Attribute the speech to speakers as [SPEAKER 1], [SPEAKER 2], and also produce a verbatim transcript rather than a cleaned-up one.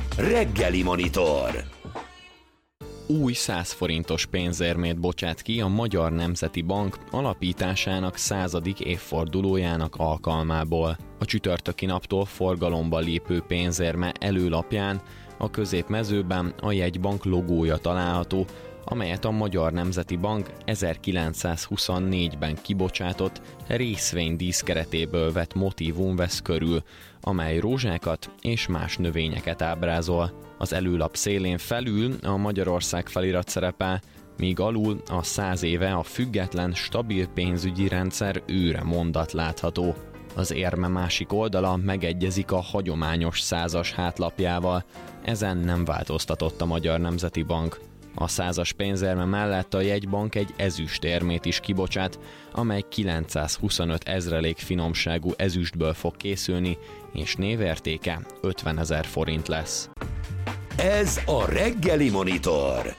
[SPEAKER 1] Reggeli Monitor.
[SPEAKER 2] Új száz forintos pénzérmét bocsát ki a Magyar Nemzeti Bank alapításának századik évfordulójának alkalmából. A csütörtöki naptól forgalomba lépő pénzérme előlapján a középmezőben a jegybank logója található, amelyet a Magyar Nemzeti Bank ezerkilencszázhuszonnégyben kibocsátott részvény díszkeretéből vett motívum vesz körül, amely rózsákat és más növényeket ábrázol. Az előlap szélén felül a Magyarország felirat szerepel, míg alul a száz éve a független, stabil pénzügyi rendszer őre mondat látható. Az érme másik oldala megegyezik a hagyományos százas hátlapjával, ezen nem változtatott a Magyar Nemzeti Bank. A százas pénzérme mellett a jegybank egy ezüstérmét is kibocsát, amely kilencszázhuszonöt ezrelék finomságú ezüstből fog készülni, és névértéke ötvenezer forint lesz.
[SPEAKER 1] Ez a Reggeli Monitor.